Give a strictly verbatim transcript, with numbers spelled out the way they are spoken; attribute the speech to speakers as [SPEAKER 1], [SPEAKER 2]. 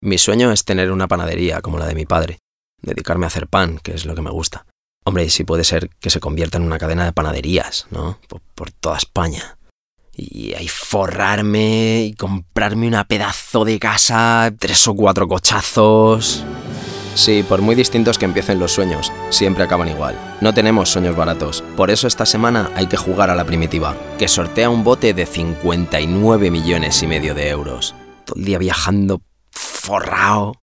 [SPEAKER 1] Mi sueño es tener una panadería como la de mi padre, dedicarme a hacer pan, que es lo que me gusta. Hombre, y si puede ser que se convierta en una cadena de panaderías, ¿no? Por, por toda España. Y ahí forrarme y comprarme una pedazo de casa, tres o cuatro cochazos. Sí, por muy distintos que empiecen los sueños, siempre acaban igual. No tenemos sueños baratos. Por eso esta semana hay que jugar a la primitiva, que sortea un bote de cincuenta y nueve millones y medio de euros. Todo el día viajando forrao.